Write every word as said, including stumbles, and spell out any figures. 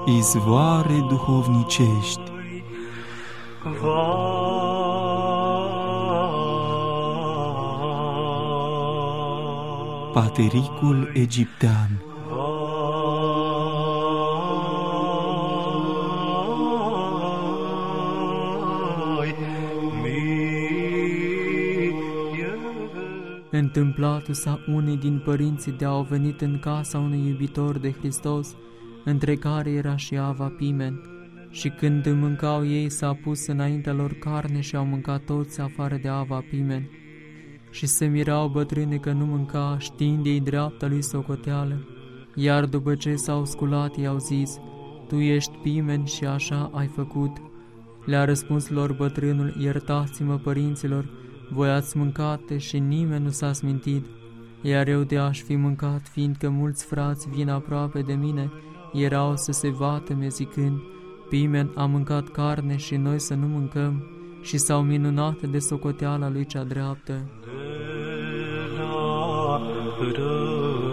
izvoare duhovnicești. Patericul egiptean. Întâmplatul s-a unii din părinții de au venit în casa unui iubitor de Hristos, între care era și Ava Pimen. Și când mâncau ei, s-a pus înaintea lor carne și au mâncat toți afară de Ava Pimen. Și se mirau bătrâne că nu mânca, știind ei dreapta lui socoteală. Iar după ce s-au sculat, i-au zis: Tu ești Pimen și așa ai făcut. Le-a răspuns lor bătrânul: Iertați-mă, părinților, voi ați mâncate și nimeni nu s-a smintit, iar eu de aș fi mâncat, fiindcă mulți frați vin aproape de mine, erau să se vatăme zicând: Pimen a mâncat carne și noi să nu mâncăm, și s-au minunat de socoteala lui cea dreaptă.